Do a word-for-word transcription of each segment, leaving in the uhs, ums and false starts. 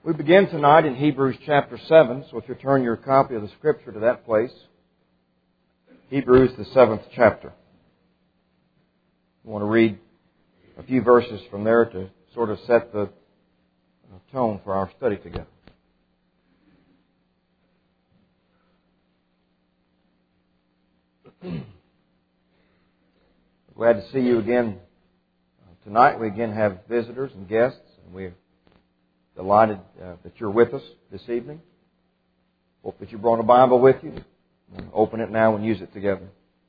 We begin tonight in Hebrews chapter seven, so if you turn your copy of the Scripture to that place, Hebrews the seventh chapter. I want to read a few verses from there to sort of set the tone for our study together. Glad to see you again tonight. We again have visitors and guests, and we're delighted uh, that you're with us this evening. Hope that you brought a Bible with you. Open it now and use it together.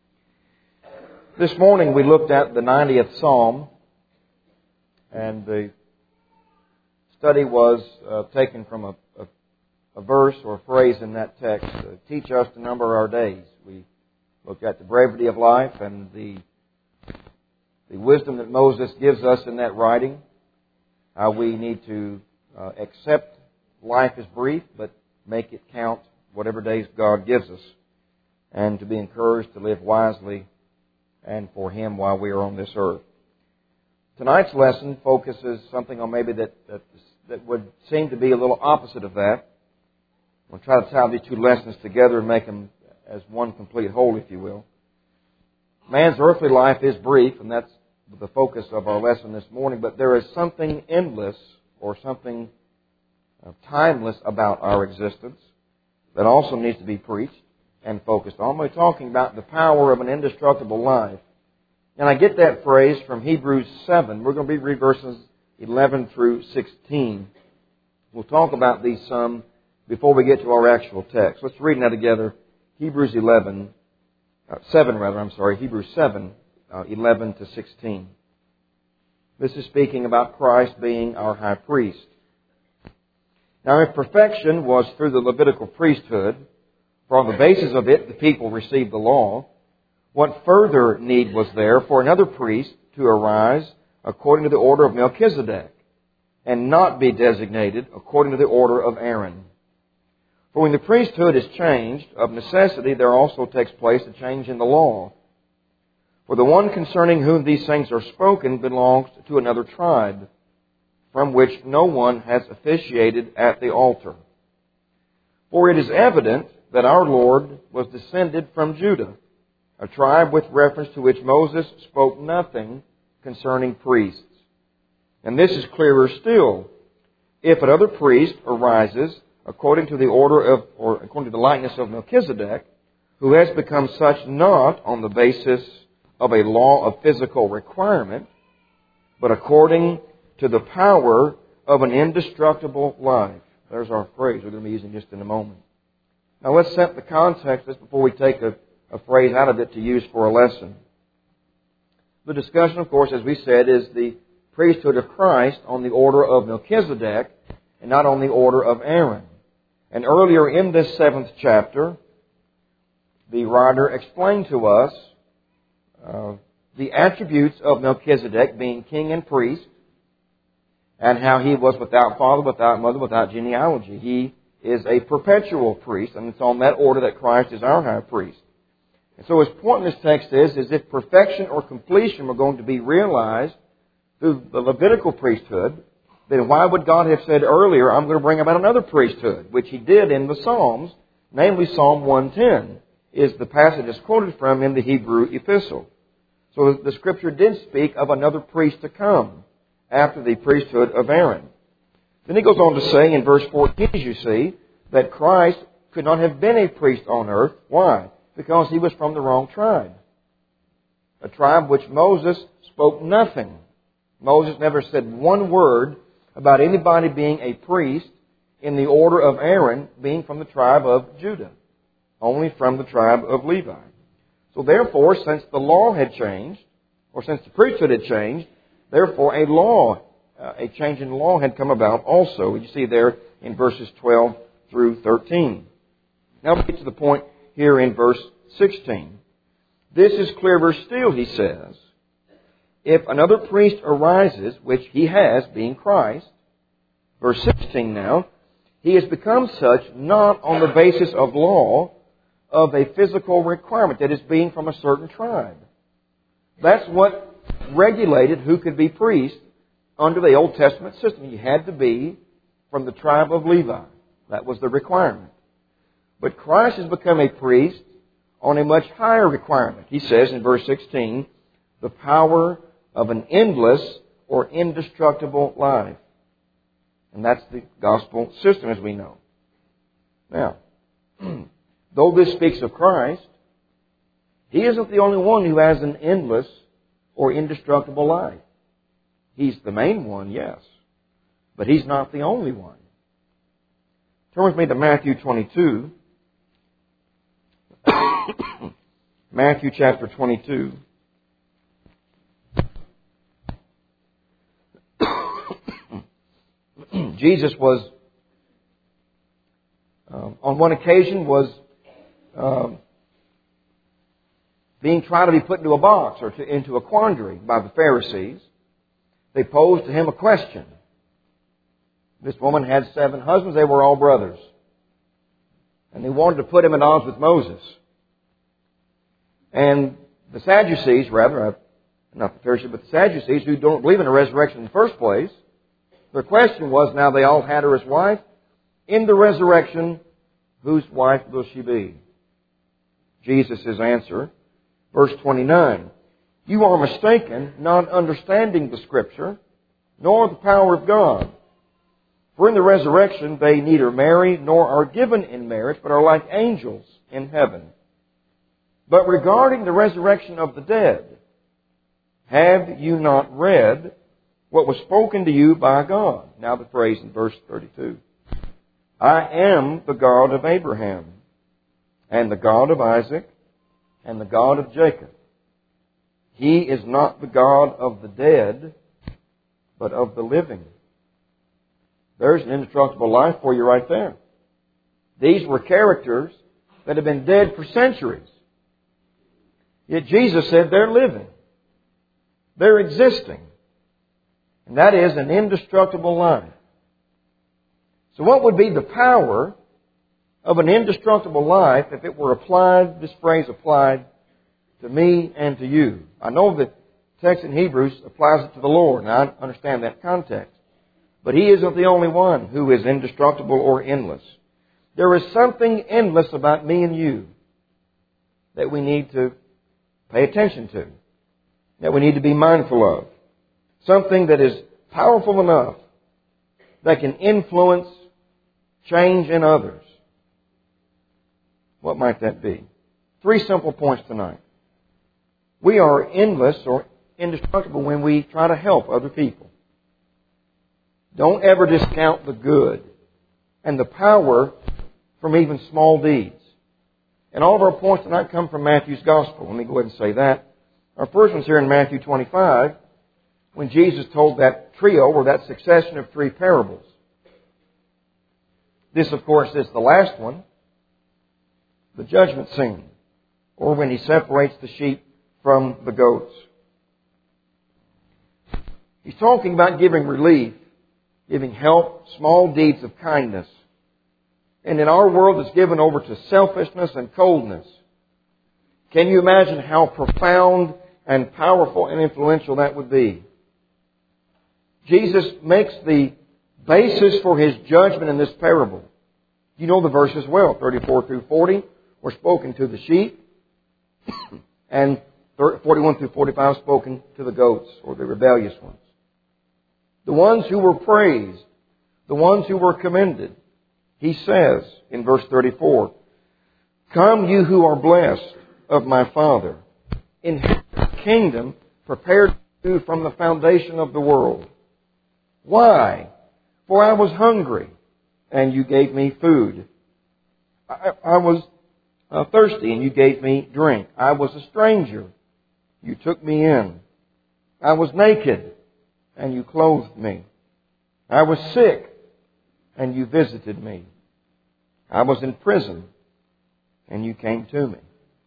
This morning we looked at the ninetieth Psalm, and the study was uh, taken from a, a, a verse or a phrase in that text. Uh, Teach us to number our days. We looked at the brevity of life and the the wisdom that Moses gives us in that writing. How we need to uh, accept life as brief, but make it count whatever days God gives us, and to be encouraged to live wisely and for Him while we are on this earth. Tonight's lesson focuses something on maybe that, that that would seem to be a little opposite of that. We'll try to tie these two lessons together and make them as one complete whole, if you will. Man's earthly life is brief, and that's the focus of our lesson this morning, but there is something endless or something timeless about our existence that also needs to be preached and focused on. We're talking about the power of an indestructible life. And I get that phrase from Hebrews seven. We're going to read verses eleven through sixteen. We'll talk about these some before we get to our actual text. Let's read now together Hebrews eleven, uh, seven rather, I'm sorry, Hebrews seven, uh, eleven to sixteen. This is speaking about Christ being our high priest. Now, if perfection was through the Levitical priesthood, for on the basis of it the people received the law, what further need was there for another priest to arise according to the order of Melchizedek, and not be designated according to the order of Aaron? For when the priesthood is changed, of necessity there also takes place a change in the law. For the one concerning whom these things are spoken belongs to another tribe, from which no one has officiated at the altar. For it is evident that our Lord was descended from Judah, a tribe with reference to which Moses spoke nothing concerning priests. And this is clearer still. If another priest arises according to the order of, or according to the likeness of Melchizedek, who has become such not on the basis of a law of physical requirement, but according to the power of an indestructible life. There's our phrase we're going to be using just in a moment. Now let's set the context just before we take a, a phrase out of it to use for a lesson. The discussion, of course, as we said, is the priesthood of Christ on the order of Melchizedek and not on the order of Aaron. And earlier in this seventh chapter, the writer explained to us uh, the attributes of Melchizedek being king and priest, and how he was without father, without mother, without genealogy. He is a perpetual priest, and it's on that order that Christ is our high priest. And so his point in this text is, is if perfection or completion were going to be realized through the Levitical priesthood, then why would God have said earlier, I'm going to bring about another priesthood, which He did in the Psalms, namely Psalm one ten, is the passage that's quoted from in the Hebrew epistle. So the Scripture did speak of another priest to come after the priesthood of Aaron. Then he goes on to say in verse fourteen, as you see, that Christ could not have been a priest on earth. Why? Because He was from the wrong tribe. A tribe which Moses spoke nothing. Moses never said one word about anybody being a priest in the order of Aaron being from the tribe of Judah. Only from the tribe of Levi. So therefore, since the law had changed, or since the priesthood had changed, therefore a law, uh, a change in law had come about also. You see there in verses twelve through thirteen. Now we get to the point here in verse sixteen. This is clearer still, he says. If another priest arises, which He has, being Christ, verse sixteen now, He has become such not on the basis of law, of a physical requirement, that is being from a certain tribe. That's what regulated who could be priest under the Old Testament system. You had to be from the tribe of Levi. That was the requirement. But Christ has become a priest on a much higher requirement. He says in verse sixteen, the power of an endless or indestructible life. And that's the gospel system as we know. Now, though this speaks of Christ, He isn't the only one who has an endless or indestructible life. He's the main one, yes. But He's not the only one. Turn with me to Matthew twenty-two. Matthew chapter twenty-two. Jesus was, um, on one occasion, was um, being tried to be put into a box or to, into a quandary by the Pharisees. They posed to Him a question. This woman had seven husbands. They were all brothers. And they wanted to put Him at odds with Moses. And the Sadducees, rather, not the Pharisees, but the Sadducees, who don't believe in a resurrection in the first place, their question was, now they all had her as wife, in the resurrection, whose wife will she be? Jesus' answer, verse twenty-nine, you are mistaken, not understanding the Scripture, nor the power of God. For in the resurrection they neither marry nor are given in marriage, but are like angels in heaven. But regarding the resurrection of the dead, have you not read what was spoken to you by God? Now the phrase in verse thirty-two. I am the God of Abraham, and the God of Isaac, and the God of Jacob. He is not the God of the dead, but of the living. There's an indestructible life for you right there. These were characters that had been dead for centuries. Yet Jesus said they're living. They're existing. And that is an indestructible life. So what would be the power of an indestructible life if it were applied, this phrase applied to me and to you? I know that the text in Hebrews applies it to the Lord, and I understand that context. But He isn't the only one who is indestructible or endless. There is something endless about me and you that we need to pay attention to, that we need to be mindful of. Something that is powerful enough that can influence change in others. What might that be? Three simple points tonight. We are endless or indestructible when we try to help other people. Don't ever discount the good and the power from even small deeds. And all of our points tonight come from Matthew's Gospel. Let me go ahead and say that. Our first one's here in Matthew twenty-five, when Jesus told that trio, or that succession of three parables. This, of course, is the last one, the judgment scene, or when He separates the sheep from the goats. He's talking about giving relief, giving help, small deeds of kindness. And in our world, it's given over to selfishness and coldness. Can you imagine how profound and powerful and influential that would be? Jesus makes the basis for His judgment in this parable. You know the verses well. thirty-four through forty were spoken to the sheep. And forty-one through forty-five spoken to the goats, or the rebellious ones. The ones who were praised, the ones who were commended. He says in verse thirty-four, come you who are blessed of my Father, inherit the kingdom prepared for you from the foundation of the world. Why? For I was hungry, and you gave me food. I, I was uh, thirsty, and you gave me drink. I was a stranger. You took me in. I was naked, and you clothed me. I was sick, and you visited me. I was in prison, and you came to me.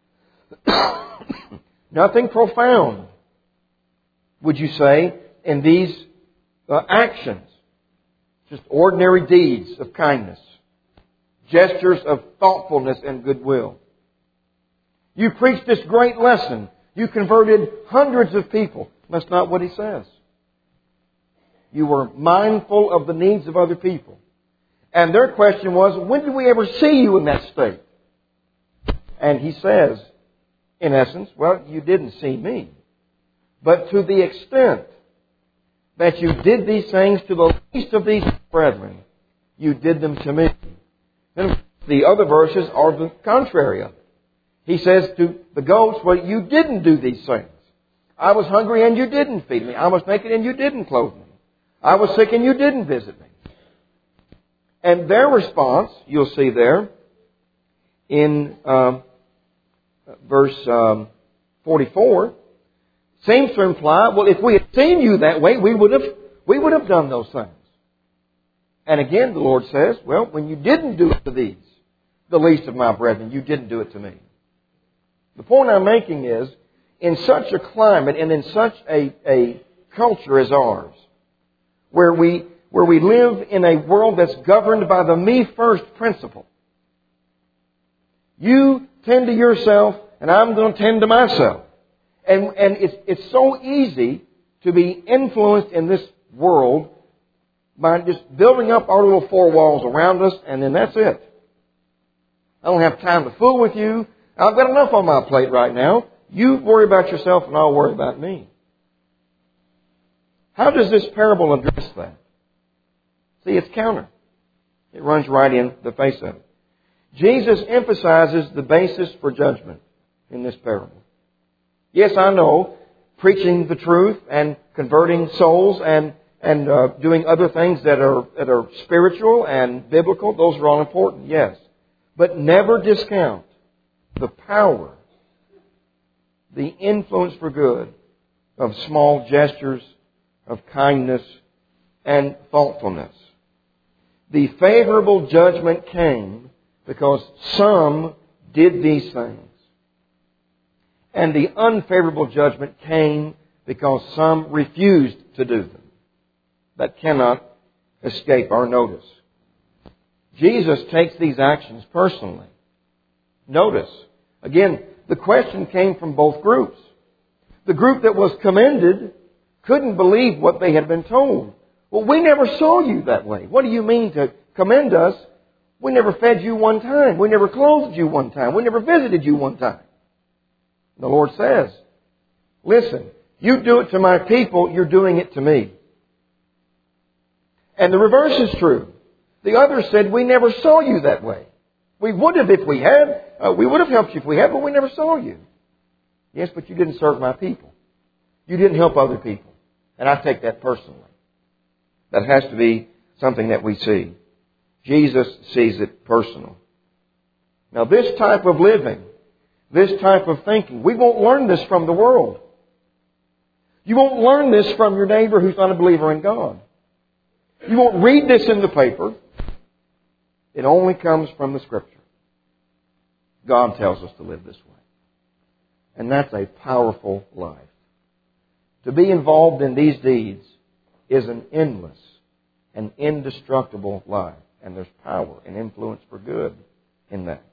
Nothing profound, would you say, in these uh, actions. Just ordinary deeds of kindness. Gestures of thoughtfulness and goodwill. You preached this great lesson. You converted hundreds of people. That's not what He says. You were mindful of the needs of other people. And their question was, when did we ever see you in that state? And He says, in essence, well, you didn't see me. But to the extent that you did these things to the least of these brethren, you did them to me. Then the other verses are the contrary of it. He says to the goats, well, you didn't do these things. I was hungry and you didn't feed me. I was naked and you didn't clothe me. I was sick and you didn't visit me. And their response, you'll see there, in um, verse um, forty-four, seems to imply, well, if we had seen you that way, we would have we would have done those things. And again, the Lord says, well, when you didn't do it to these, the least of my brethren, you didn't do it to me. The point I'm making is, in such a climate and in such a, a culture as ours, where we where we live in a world that's governed by the me first principle, you tend to yourself and I'm going to tend to myself. And, and it's, it's so easy to be influenced in this world by just building up our little four walls around us, and then that's it. I don't have time to fool with you. I've got enough on my plate right now. You worry about yourself and I'll worry about me. How does this parable address that? See, it's counter. It runs right in the face of it. Jesus emphasizes the basis for judgment in this parable. Yes, I know, preaching the truth and converting souls and and uh, doing other things that are that are spiritual and biblical, those are all important, yes. But never discount the power, the influence for good of small gestures of kindness and thoughtfulness. The favorable judgment came because some did these things. And the unfavorable judgment came because some refused to do them. That cannot escape our notice. Jesus takes these actions personally. Notice, again, the question came from both groups. The group that was commended couldn't believe what they had been told. Well, we never saw you that way. What do you mean to commend us? We never fed you one time. We never clothed you one time. We never visited you one time. The Lord says, listen, you do it to my people, you're doing it to me. And the reverse is true. The others said, we never saw you that way. We would have if we had. Uh, we would have helped you if we had, but we never saw you. Yes, but you didn't serve my people. You didn't help other people. And I take that personally. That has to be something that we see. Jesus sees it personal. Now this type of living, this type of thinking, we won't learn this from the world. You won't learn this from your neighbor who's not a believer in God. You won't read this in the paper. It only comes from the Scripture. God tells us to live this way. And that's a powerful life. To be involved in these deeds is an endless and indestructible life. And there's power and influence for good in that.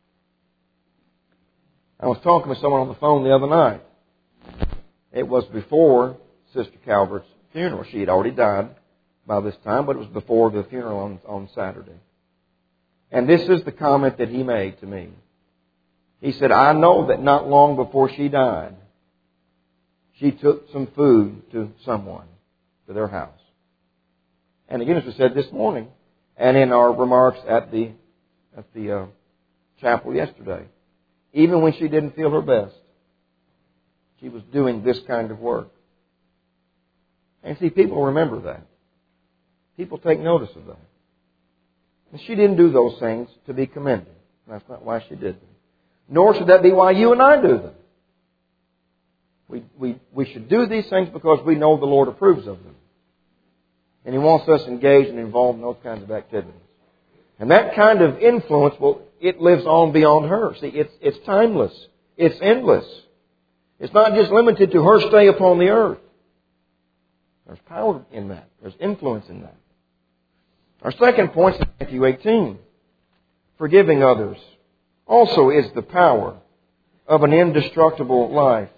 I was talking with someone on the phone the other night. It was before Sister Calvert's funeral. She had already died by this time, but it was before the funeral on, on Saturday. And this is the comment that he made to me. He said, I know that not long before she died, she took some food to someone, to their house. And again, as we said this morning, and in our remarks at the at the uh, chapel yesterday, even when she didn't feel her best, she was doing this kind of work. And see, people remember that. People take notice of that. And she didn't do those things to be commended. That's not why she did them. Nor should that be why you and I do them. We, we, we should do these things because we know the Lord approves of them. And He wants us engaged and involved in those kinds of activities. And that kind of influence, well, it lives on beyond her. See, it's, it's timeless. It's endless. It's not just limited to her stay upon the earth. There's power in that. There's influence in that. Our second point is Matthew eighteen. Forgiving others also is the power of an indestructible life.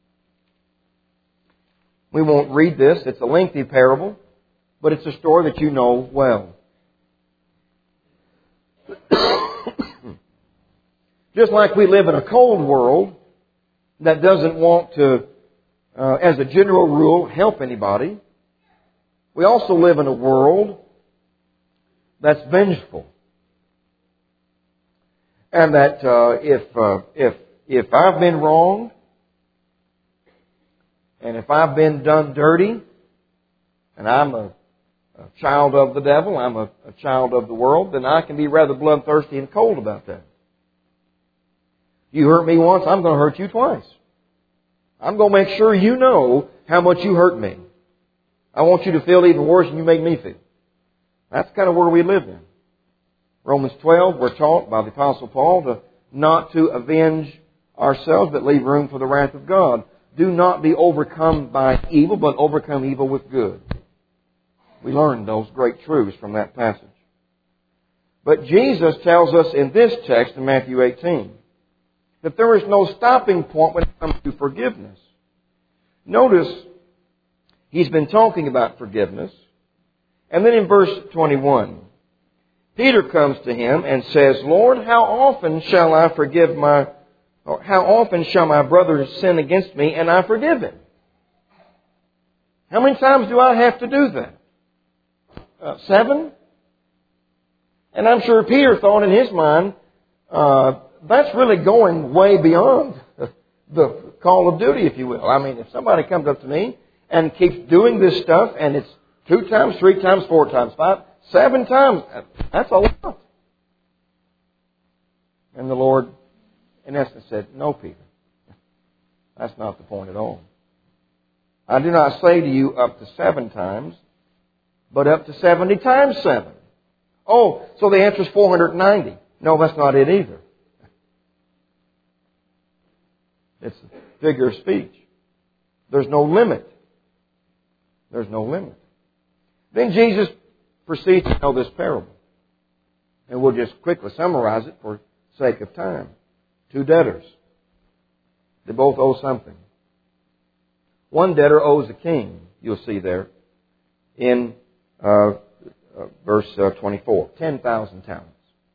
We won't read this. It's a lengthy parable, but it's a story that you know well. Just like we live in a cold world that doesn't want to, uh, as a general rule, help anybody, we also live in a world that's vengeful. And that uh, if uh, if if I've been wronged, and if I've been done dirty, and I'm a, a child of the devil, I'm a, a child of the world, then I can be rather bloodthirsty and cold about that. You hurt me once, I'm going to hurt you twice. I'm going to make sure you know how much you hurt me. I want you to feel even worse than you make me feel. That's kind of where we live in. Romans twelve, we're taught by the Apostle Paul to not to avenge ourselves, but leave room for the wrath of God. Do not be overcome by evil, but overcome evil with good. We learned those great truths from that passage. But Jesus tells us in this text in Matthew eighteen that there is no stopping point when it comes to forgiveness. Notice, He's been talking about forgiveness. And then in verse twenty-one, Peter comes to Him and says, Lord, how often shall I forgive my, or how often shall my brother sin against me and I forgive him? How many times do I have to do that? Uh, seven? And I'm sure Peter thought in his mind, uh, that's really going way beyond the call of duty, if you will. I mean, if somebody comes up to me and keeps doing this stuff, and it's two times, three times, four times, five, seven times, that's a lot. And the Lord, in essence, said, no, Peter. That's not the point at all. I do not say to you up to seven times, but up to seventy times seven. Oh, so the answer is four hundred ninety. No, that's not it either. It's a figure of speech. There's no limit. There's no limit. Then Jesus proceeds to tell this parable. And we'll just quickly summarize it for sake of time. Two debtors. They both owe something. One debtor owes a king, you'll see there, in uh, uh, verse uh, twenty-four. ten thousand talents.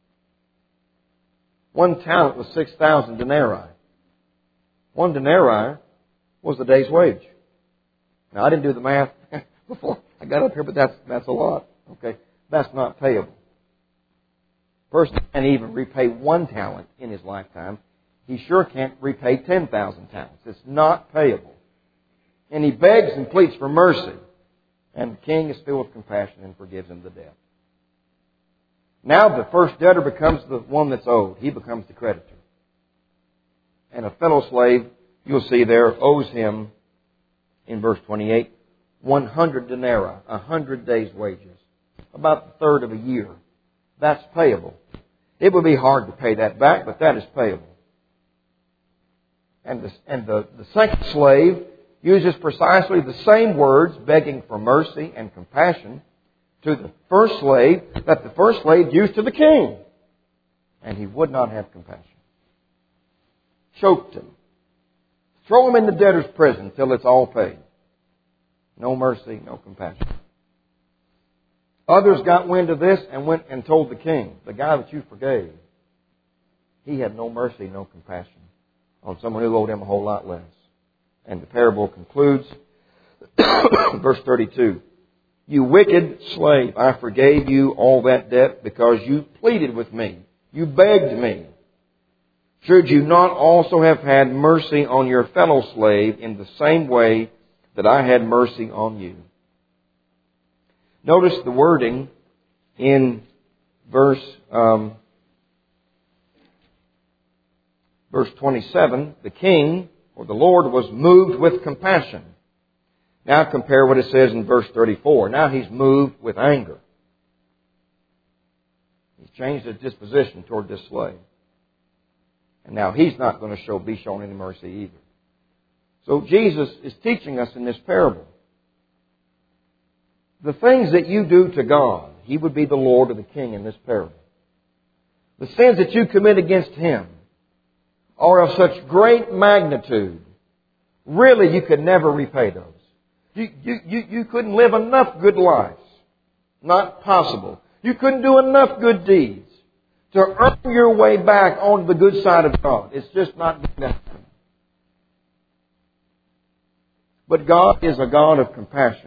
One talent was six thousand denarii. One denarii was a day's wage. Now, I didn't do the math before I got up here, but that's that's a lot. Okay, that's not payable. A person can't even repay one talent in his lifetime. He sure can't repay ten thousand talents. It's not payable. And he begs and pleads for mercy. And the king is filled with compassion and forgives him the debt. Now the first debtor becomes the one that's owed. He becomes the creditor. And a fellow slave, you'll see there, owes him, in verse twenty-eight, one hundred denarii, a hundred days' wages, about the third of a year. That's payable. It would be hard to pay that back, but that is payable. And the, and the, the second slave uses precisely the same words, begging for mercy and compassion, to the first slave that the first slave used to the king. And he would not have compassion. Choked him. Throw him in the debtor's prison till it's all paid. No mercy, no compassion. Others got wind of this and went and told the king, the guy that you forgave, he had no mercy, no compassion on someone who owed him a whole lot less. And the parable concludes, verse thirty-two, you wicked slave, I forgave you all that debt because you pleaded with me. You begged me. Should you not also have had mercy on your fellow slave in the same way that I had mercy on you? Notice the wording in verse um, verse twenty-seven. The king, or the Lord, was moved with compassion. Now compare what it says in verse thirty-four. Now he's moved with anger. He's changed his disposition toward this slave. And now he's not going to show, be shown any mercy either. So Jesus is teaching us in this parable. The things that you do to God, He would be the Lord or the King in this parable. The sins that you commit against Him are of such great magnitude, really you could never repay those. You, you, you, you couldn't live enough good lives. Not possible. You couldn't do enough good deeds to earn your way back onto the good side of God. It's just not going to happen. But God is a God of compassion.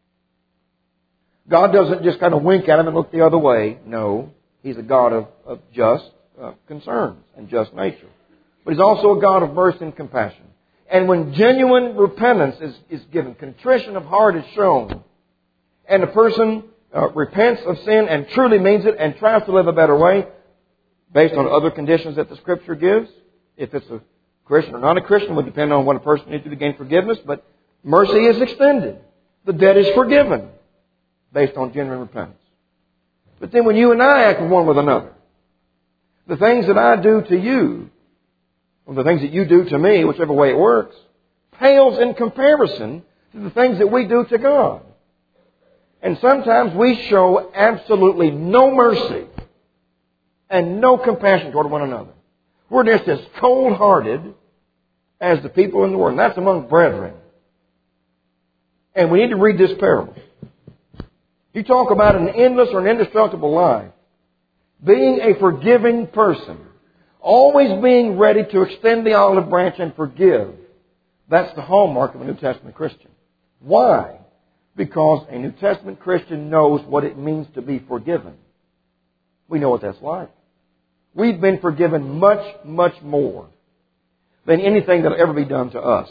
God doesn't just kind of wink at him and look the other way. No, He's a God of, of just uh, concerns and just nature. But He's also a God of mercy and compassion. And when genuine repentance is, is given, contrition of heart is shown, and the person uh, repents of sin and truly means it and tries to live a better way, based on other conditions that the Scripture gives, if it's a Christian or not a Christian, would depend on what a person needs to do to gain forgiveness, but mercy is extended. The debt is forgiven based on genuine repentance. But then when you and I act one with another, the things that I do to you, or the things that you do to me, whichever way it works, pales in comparison to the things that we do to God. And sometimes we show absolutely no mercy and no compassion toward one another. We're just as cold-hearted as the people in the world. And that's among brethren. And we need to read this parable. You talk about an endless or an indestructible life. Being a forgiving person. Always being ready to extend the olive branch and forgive. That's the hallmark of a New Testament Christian. Why? Because a New Testament Christian knows what it means to be forgiven. We know what that's like. We've been forgiven much, much more than anything that will ever be done to us.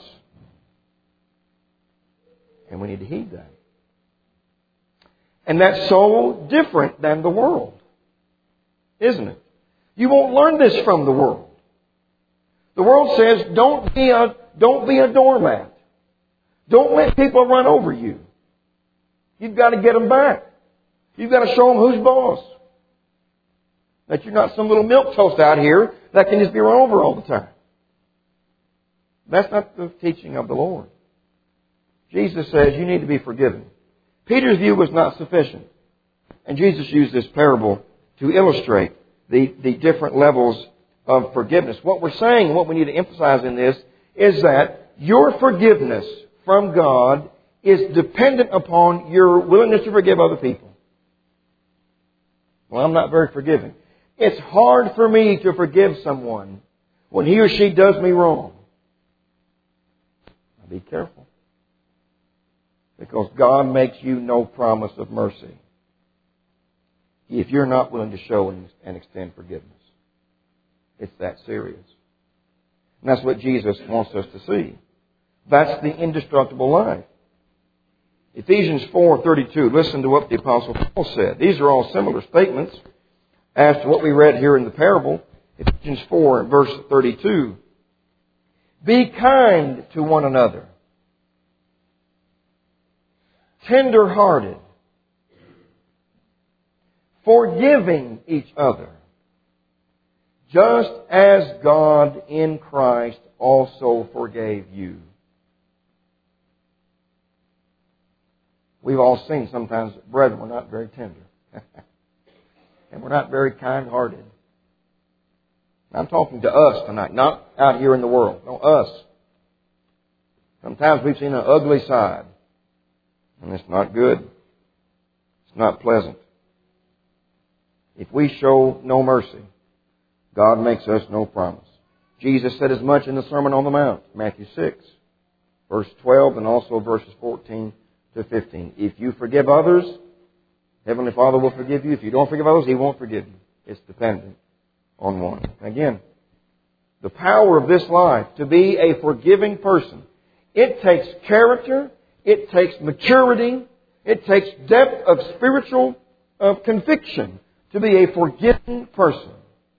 And we need to heed that. And that's so different than the world, isn't it? You won't learn this from the world. The world says, don't be a, don't be a doormat. Don't let people run over you. You've got to get them back. You've got to show them who's boss. That you're not some little milquetoast out here that can just be run over all the time. That's not the teaching of the Lord. Jesus says you need to be forgiven. Peter's view was not sufficient. And Jesus used this parable to illustrate the, the different levels of forgiveness. What we're saying, what we need to emphasize in this, is that your forgiveness from God is dependent upon your willingness to forgive other people. Well, I'm not very forgiving. It's hard for me to forgive someone when he or she does me wrong. Now be careful. Because God makes you no promise of mercy if you're not willing to show and extend forgiveness. It's that serious. And that's what Jesus wants us to see. That's the indestructible life. Ephesians four thirty-two. Listen to what the Apostle Paul said. These are all similar statements as to what we read here in the parable. Ephesians four verse thirty-two. Be kind to one another, tender-hearted, forgiving each other, just as God in Christ also forgave you. We've all seen sometimes, brethren, we're not very tender. And we're not very kind-hearted. I'm talking to us tonight, not out here in the world. No, us. Sometimes we've seen an ugly side. And it's not good. It's not pleasant. If we show no mercy, God makes us no promise. Jesus said as much in the Sermon on the Mount, Matthew six, verse twelve, and also verses fourteen to fifteen. If you forgive others, Heavenly Father will forgive you. If you don't forgive others, He won't forgive you. It's dependent on one. Again, the power of this life to be a forgiving person, it takes character, it takes maturity, it takes depth of spiritual uh, conviction to be a forgiving person.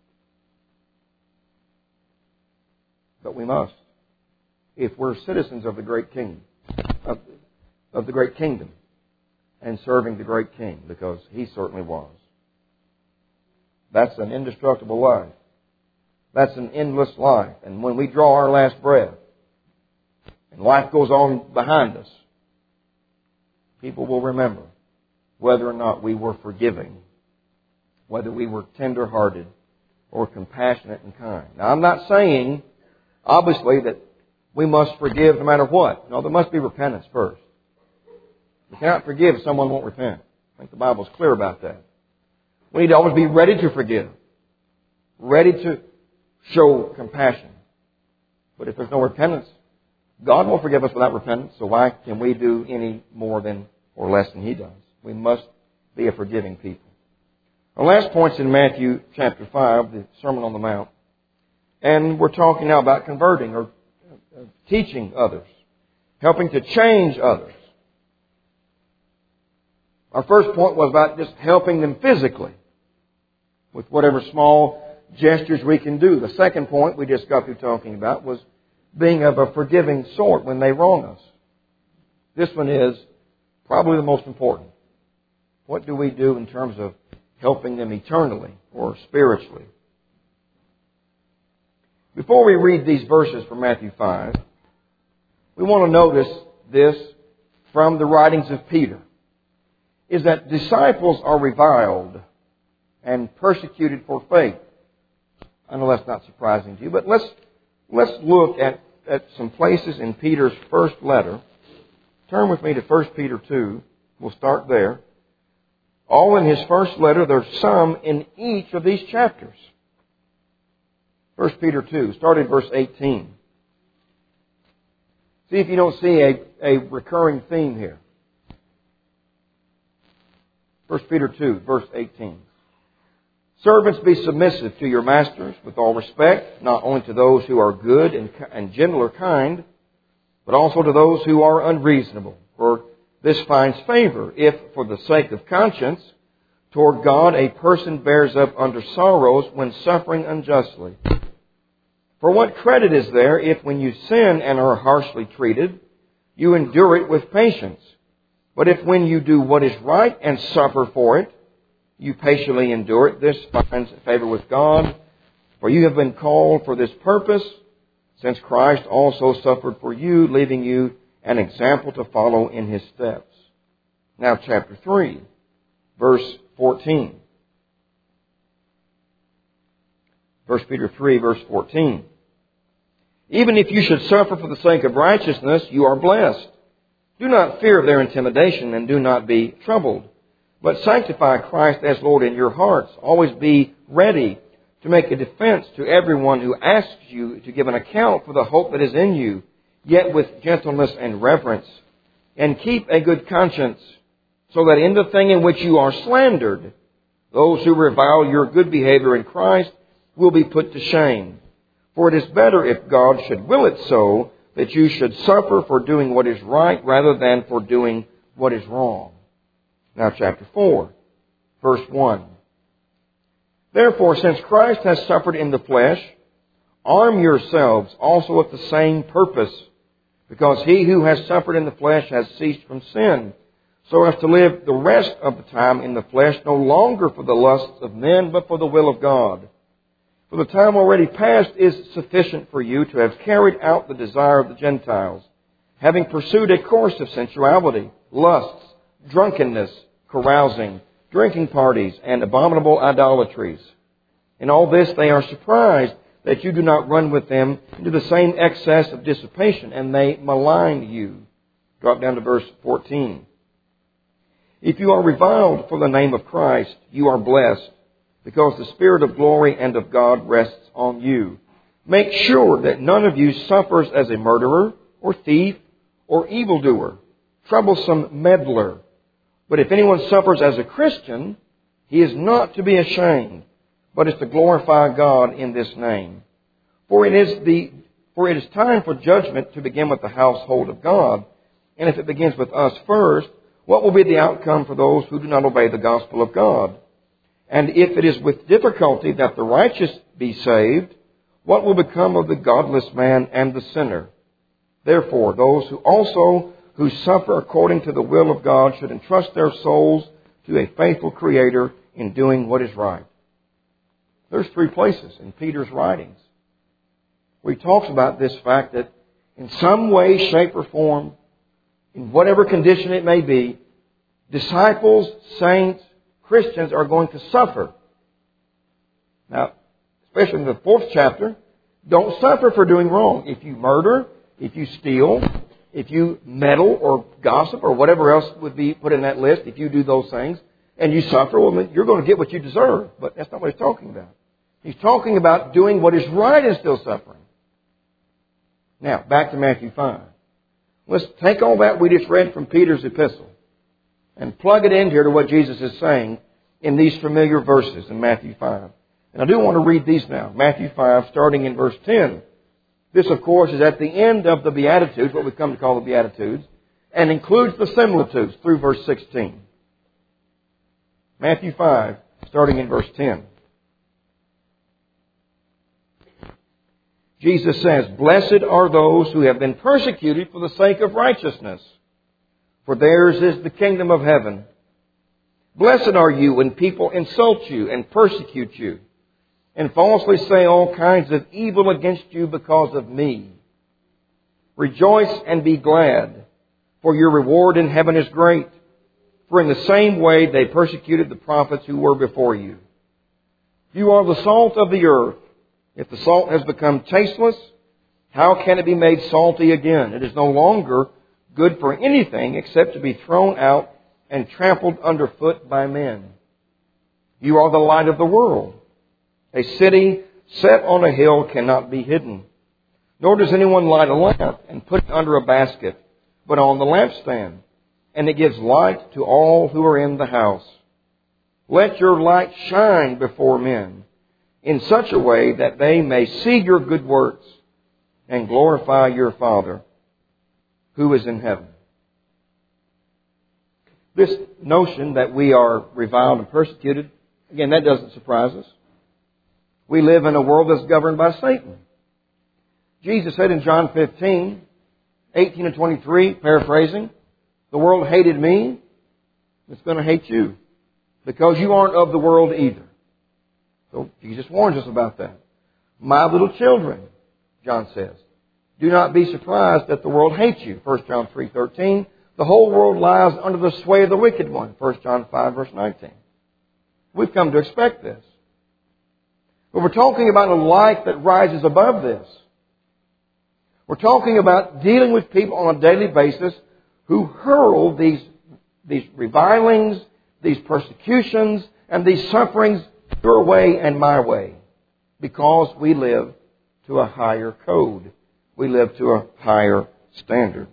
But we must, if we're citizens of the great kingdom, of, of the great kingdom, and serving the great King, because He certainly was. That's an indestructible life. That's an endless life. And when we draw our last breath, and life goes on behind us, people will remember whether or not we were forgiving, whether we were tender-hearted or compassionate and kind. Now, I'm not saying, obviously, that we must forgive no matter what. No, there must be repentance first. We cannot forgive if someone won't repent. I think the Bible's clear about that. We need to always be ready to forgive. ready to show compassion. But if there's no repentance, God won't forgive us without repentance, so why can we do any more than or less than He does? We must be a forgiving people. Our last point's in Matthew chapter five, the Sermon on the Mount. And we're talking now about converting or teaching others, helping to change others. Our first point was about just helping them physically with whatever small gestures we can do. The second point we just got through talking about was being of a forgiving sort when they wrong us. This one is probably the most important. What do we do in terms of helping them eternally or spiritually? Before we read these verses from Matthew five, we want to notice this from the writings of Peter, is that disciples are reviled and persecuted for faith. I know that's not surprising to you, but let's let's look at, at some places in Peter's first letter. Turn with me to First Peter two. We'll start there. All in his first letter, there's some in each of these chapters. First Peter two, start at verse eighteen. See if you don't see a, a recurring theme here. First Peter two, verse eighteen. Servants, be submissive to your masters with all respect, not only to those who are good and, and gentle or kind, but also to those who are unreasonable. For this finds favor if, for the sake of conscience, toward God a person bears up under sorrows when suffering unjustly. For what credit is there if, when you sin and are harshly treated, you endure it with patience? But if when you do what is right and suffer for it, you patiently endure it, this finds favor with God. For you have been called for this purpose, since Christ also suffered for you, leaving you an example to follow in His steps. Now chapter three, verse fourteen. First Peter three, verse fourteen. Even if you should suffer for the sake of righteousness, you are blessed. Do not fear their intimidation, and do not be troubled. But sanctify Christ as Lord in your hearts. Always be ready to make a defense to everyone who asks you to give an account for the hope that is in you, yet with gentleness and reverence. And keep a good conscience, so that in the thing in which you are slandered, those who revile your good behavior in Christ will be put to shame. For it is better, if God should will it so, that you should suffer for doing what is right rather than for doing what is wrong. Now chapter four, verse one. Therefore, since Christ has suffered in the flesh, arm yourselves also with the same purpose, because he who has suffered in the flesh has ceased from sin, so as to live the rest of the time in the flesh, no longer for the lusts of men, but for the will of God. For the time already past is sufficient for you to have carried out the desire of the Gentiles, having pursued a course of sensuality, lusts, drunkenness, carousing, drinking parties, and abominable idolatries. In all this they are surprised that you do not run with them into the same excess of dissipation, and they malign you. Drop down to verse fourteen. If you are reviled for the name of Christ, you are blessed, because the Spirit of glory and of God rests on you. Make sure that none of you suffers as a murderer, or thief, or evildoer, troublesome meddler. But if anyone suffers as a Christian, he is not to be ashamed, but is to glorify God in this name. For it is the for it is time for judgment to begin with the household of God. And if it begins with us first, what will be the outcome for those who do not obey the gospel of God? And if it is with difficulty that the righteous be saved, what will become of the godless man and the sinner? Therefore, those who also who suffer according to the will of God should entrust their souls to a faithful Creator in doing what is right. There's three places in Peter's writings where he talks about this fact that in some way, shape, or form, in whatever condition it may be, disciples, saints, Christians are going to suffer. Now, especially in the fourth chapter, don't suffer for doing wrong. If you murder, if you steal, if you meddle or gossip or whatever else would be put in that list, if you do those things and you suffer, well, you're going to get what you deserve. But that's not what he's talking about. He's talking about doing what is right and still suffering. Now, back to Matthew five. Let's take all that we just read from Peter's epistle and plug it in here to what Jesus is saying in these familiar verses in Matthew five. And I do want to read these now. Matthew five, starting in verse ten. This, of course, is at the end of the Beatitudes, what we come to call the Beatitudes, and includes the similitudes through verse sixteen. Matthew five, starting in verse ten. Jesus says, "Blessed are those who have been persecuted for the sake of righteousness, for theirs is the kingdom of heaven. Blessed are you when people insult you and persecute you, and falsely say all kinds of evil against you because of me. Rejoice and be glad, for your reward in heaven is great. For in the same way they persecuted the prophets who were before you. You are the salt of the earth. If the salt has become tasteless, how can it be made salty again? It is no longer good for anything except to be thrown out and trampled underfoot by men. You are the light of the world. A city set on a hill cannot be hidden. Nor does anyone light a lamp and put it under a basket, but on the lampstand, and it gives light to all who are in the house. Let your light shine before men in such a way that they may see your good works and glorify your Father who is in heaven." This notion that we are reviled and persecuted, again, that doesn't surprise us. We live in a world that's governed by Satan. Jesus said in John fifteen, eighteen and twenty-three, paraphrasing, "The world hated me, it's going to hate you, because you aren't of the world either." So Jesus warns us about that. "My little children," John says, "do not be surprised that the world hates you." First John three thirteen. "The whole world lies under the sway of the wicked one." First John five verse nineteen. We've come to expect this. But we're talking about a life that rises above this. We're talking about dealing with people on a daily basis who hurl these, these revilings, these persecutions, and these sufferings your way and my way, because we live to a higher code. We live to a higher standard.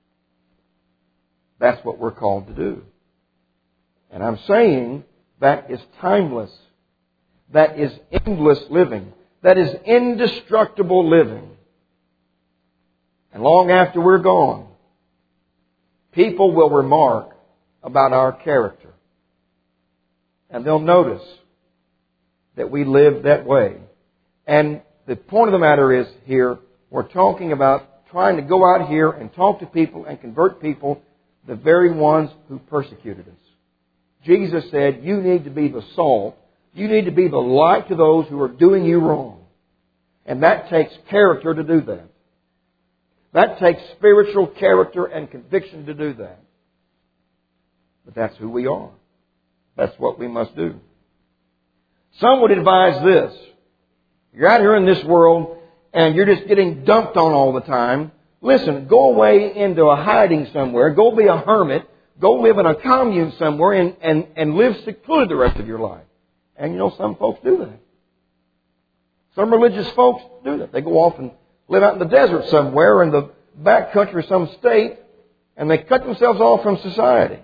That's what we're called to do. And I'm saying that is timeless. That is endless living. That is indestructible living. And long after we're gone, people will remark about our character. And they'll notice that we live that way. And the point of the matter is here, we're talking about trying to go out here and talk to people and convert people, the very ones who persecuted us. Jesus said, you need to be the salt. You need to be the light to those who are doing you wrong. And that takes character to do that. That takes spiritual character and conviction to do that. But that's who we are. That's what we must do. Some would advise this. You're out here in this world and you're just getting dumped on all the time. Listen, go away into a hiding somewhere. Go be a hermit. Go live in a commune somewhere and, and, and live secluded the rest of your life. And you know, some folks do that. Some religious folks do that. They go off and live out in the desert somewhere in the back country of some state, and they cut themselves off from society.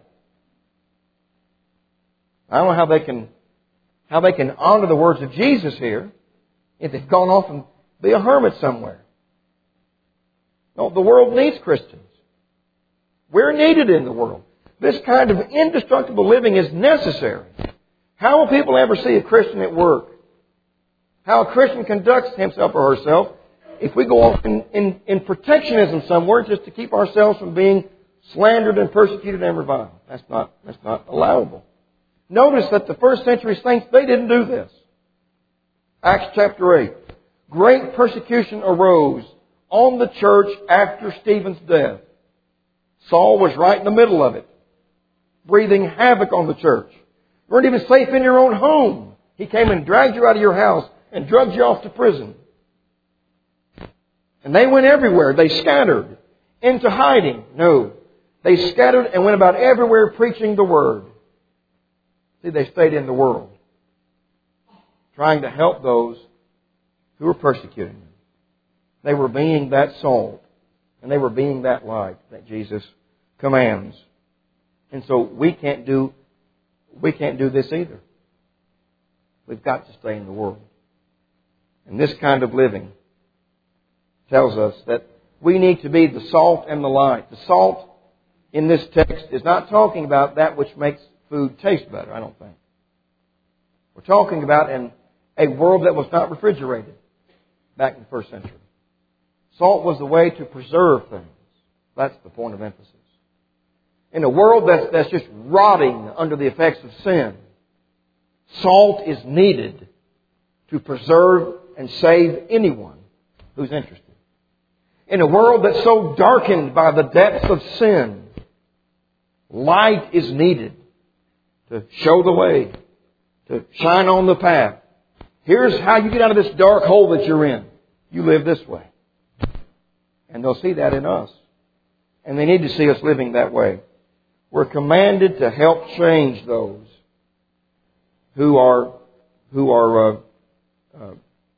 I don't know how they can how they can honor the words of Jesus here if they've gone off and be a hermit somewhere. No, the world needs Christians. We're needed in the world. This kind of indestructible living is necessary. How will people ever see a Christian at work? How a Christian conducts himself or herself if we go off in, in, in protectionism somewhere just to keep ourselves from being slandered and persecuted and reviled? That's not, that's not allowable. Notice that the first century saints, they didn't do this. Acts chapter eight. Great persecution arose on the church after Stephen's death. Saul was right in the middle of it, breathing havoc on the church. You weren't even safe in your own home. He came and dragged you out of your house and drugged you off to prison. And they went everywhere. They scattered into hiding. No. They scattered and went about everywhere preaching the Word. See, they stayed in the world. trying to help those who were persecuting them. They were being that salt, and they were being that light that Jesus commands. And so we can't do we can't do this either. We've got to stay in the world. And this kind of living tells us that we need to be the salt and the light. The salt in this text is not talking about that which makes food taste better, I don't think. We're talking about an, a world that was not refrigerated back in the first century. Salt was the way to preserve things. That's the point of emphasis. In a world that's, that's just rotting under the effects of sin, salt is needed to preserve and save anyone who's interested. In a world that's so darkened by the depths of sin, light is needed to show the way, to shine on the path. Here's how you get out of this dark hole that you're in. You live this way. And they'll see that in us. And they need to see us living that way. We're commanded to help change those who are, who are, uh, uh,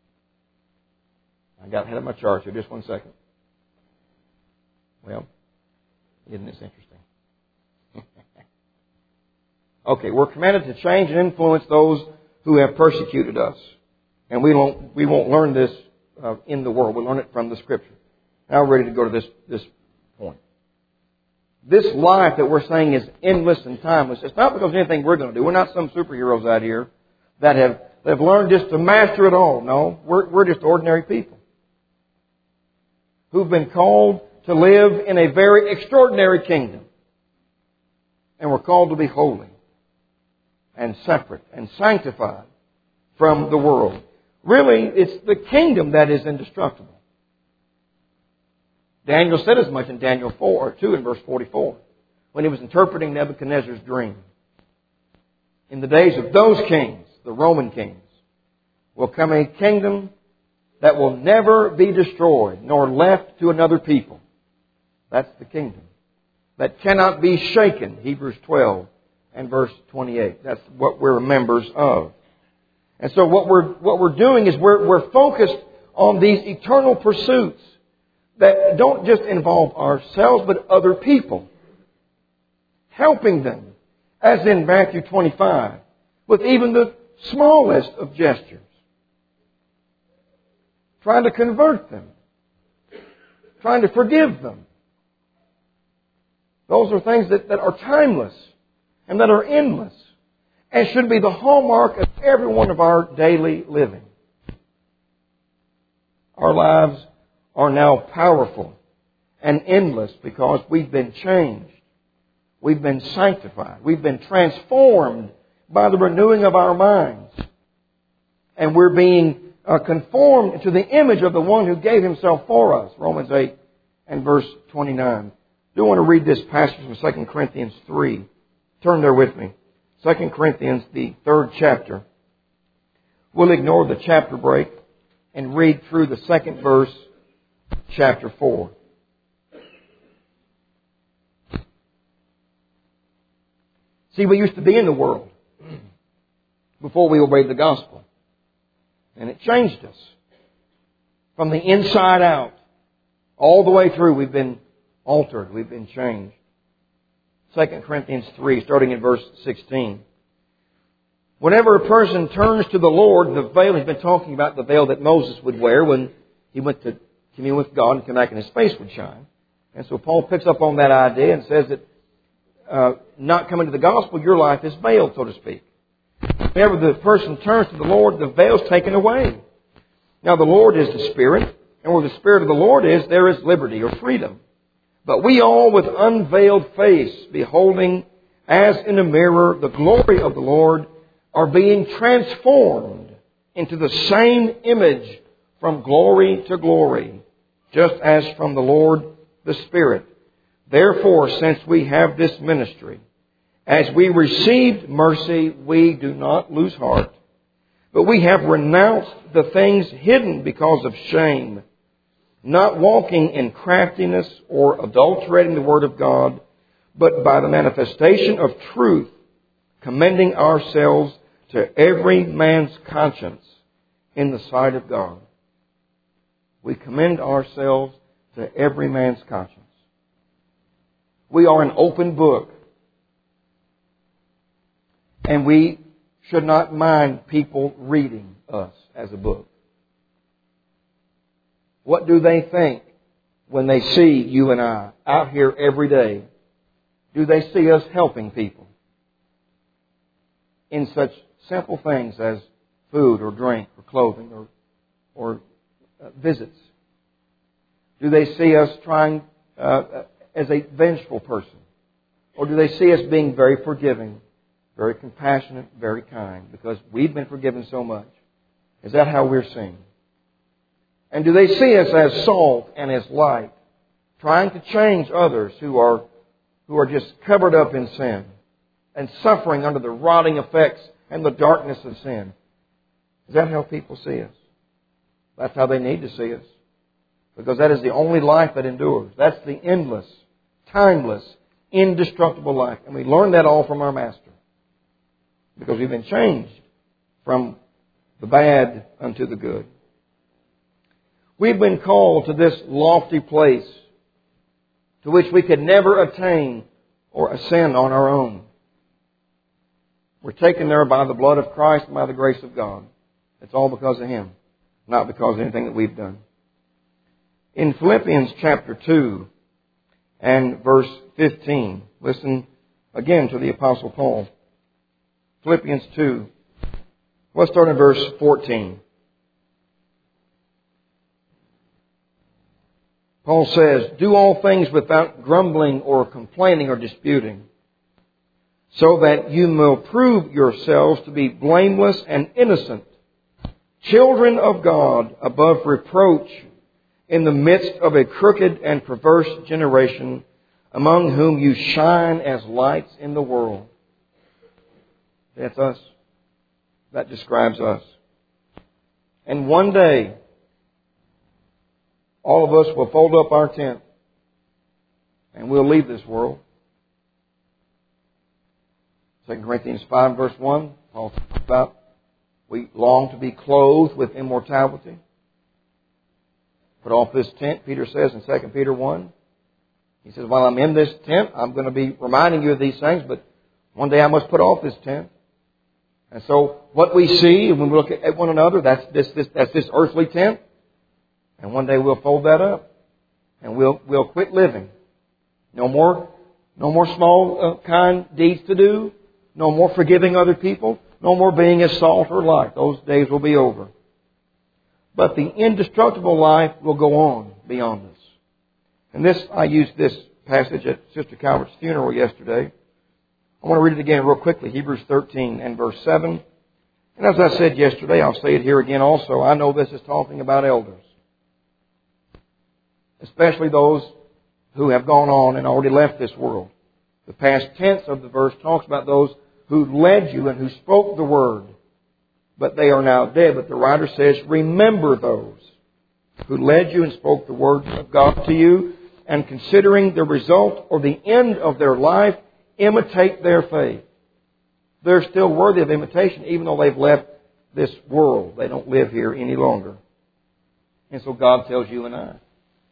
I got ahead of my chart here, just one second. Well, isn't this interesting? Okay, we're commanded to change and influence those who have persecuted us. And we won't, we won't learn this uh, in the world. We'll learn it from the Scripture. Now we're ready to go to this, this point. This life that we're saying is endless and timeless, it's not because of anything we're going to do. We're not some superheroes out here that have, that have learned just to master it all. No, we're, we're just ordinary people who've been called to live in a very extraordinary kingdom. And we're called to be holy and separate and sanctified from the world. Really, it's the kingdom that is indestructible. Daniel said as much in Daniel four, two in verse forty-four, when he was interpreting Nebuchadnezzar's dream. In the days of those kings, the Roman kings, will come a kingdom that will never be destroyed nor left to another people. That's the kingdom that cannot be shaken, Hebrews twelve and verse twenty-eight. That's what we're members of. And so what we're what we're doing is we're we're focused on these eternal pursuits that don't just involve ourselves but other people. Helping them, as in Matthew twenty-five, with even the smallest of gestures. Trying to convert them. Trying to forgive them. Those are things that, that are timeless and that are endless and should be the hallmark of every one of our daily living. Our lives are now powerful and endless because we've been changed. We've been sanctified. We've been transformed by the renewing of our minds. And we're being uh, conformed to the image of the one who gave Himself for us. Romans eight and verse twenty-nine. I do want to read this passage from Second Corinthians three. Turn there with me. Second Corinthians, the third chapter. We'll ignore the chapter break and read through the second verse, chapter four. See, we used to be in the world before we obeyed the gospel. And it changed us. From the inside out, all the way through, we've been altered. We've been changed. Second Corinthians three, starting in verse sixteen. Whenever a person turns to the Lord, the veil, he's been talking about the veil that Moses would wear when he went to commune with God and come back and his face would shine. And so Paul picks up on that idea and says that uh, not coming to the gospel, your life is veiled, so to speak. Whenever the person turns to the Lord, the veil is taken away. Now the Lord is the Spirit, and where the Spirit of the Lord is, there is liberty or freedom. But we all with unveiled face, beholding as in a mirror the glory of the Lord, are being transformed into the same image from glory to glory, just as from the Lord the Spirit. Therefore, since we have this ministry, as we received mercy, we do not lose heart, but we have renounced the things hidden because of shame, not walking in craftiness or adulterating the Word of God, but by the manifestation of truth, commending ourselves to every man's conscience in the sight of God. We commend ourselves to every man's conscience. We are an open book. And we should not mind people reading us as a book. What do they think when they see you and I out here every day? Do they see us helping people in such simple things as food or drink or clothing or, or uh, visits? Do they see us trying uh, as a vengeful person? Or do they see us being very forgiving, very compassionate, very kind because we've been forgiven so much? Is that how we're seen? And do they see us as salt and as light, trying to change others who are who are just covered up in sin and suffering under the rotting effects and the darkness of sin? Is that how people see us? That's how they need to see us. Because that is the only life that endures. That's the endless, timeless, indestructible life. And we learn that all from our Master. Because we've been changed from the bad unto the good. We've been called to this lofty place to which we could never attain or ascend on our own. We're taken there by the blood of Christ and by the grace of God. It's all because of Him, not because of anything that we've done. In Philippians chapter two and verse fifteen, listen again to the Apostle Paul. Philippians two. Let's start in verse fourteen. Paul says, "Do all things without grumbling or complaining or disputing, so that you may prove yourselves to be blameless and innocent, children of God above reproach, in the midst of a crooked and perverse generation, among whom you shine as lights in the world." That's us. That describes us. And one day, all of us will fold up our tent and we'll leave this world. Second Corinthians five verse one, Paul talks about we long to be clothed with immortality. Put off this tent, Peter says in Second Peter one. He says, while I'm in this tent, I'm going to be reminding you of these things, but one day I must put off this tent. And so what we see when we look at one another, that's this, this, that's this earthly tent. And one day we'll fold that up. And we'll, we'll quit living. No more, no more small uh, kind deeds to do. No more forgiving other people. No more being as salt or light. Those days will be over. But the indestructible life will go on beyond us. And this, I used this passage at Sister Calvert's funeral yesterday. I want to read it again real quickly. Hebrews thirteen and verse seven. And as I said yesterday, I'll say it here again also. I know this is talking about elders. Especially those who have gone on and already left this world. The past tense of the verse talks about those who led you and who spoke the word, but they are now dead. But the writer says, remember those who led you and spoke the word of God to you, and considering the result or the end of their life, imitate their faith. They're still worthy of imitation even though they've left this world. They don't live here any longer. And so God tells you and I,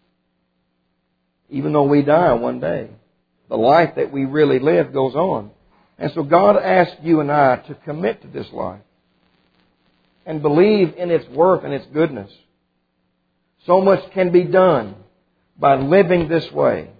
even though we die one day, the life that we really live goes on. And so God asks you and I to commit to this life and believe in its worth and its goodness. So much can be done by living this way.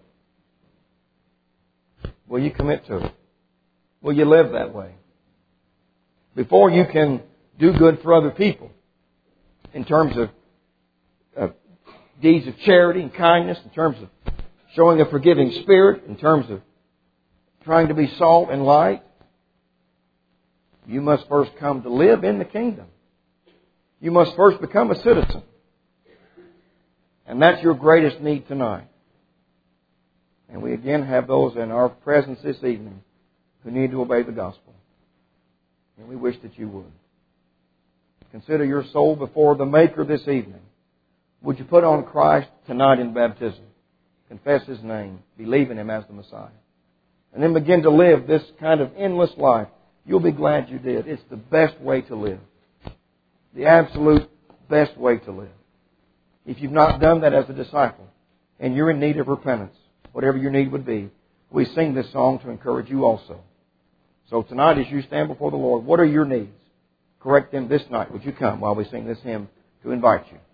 Will you commit to it? Will you live that way? Before you can do good for other people in terms of, of deeds of charity and kindness, in terms of showing a forgiving spirit, in terms of trying to be salt and light, you must first come to live in the kingdom. You must first become a citizen. And that's your greatest need tonight. And we again have those in our presence this evening who need to obey the gospel. And we wish that you would. Consider your soul before the Maker this evening. Would you put on Christ tonight in baptism? Confess His name. Believe in Him as the Messiah. And then begin to live this kind of endless life. You'll be glad you did. It's the best way to live. the absolute best way to live. If you've not done that as a disciple, and you're in need of repentance, whatever your need would be, we sing this song to encourage you also. So tonight, as you stand before the Lord, what are your needs? Correct them this night. Would you come while we sing this hymn to invite you?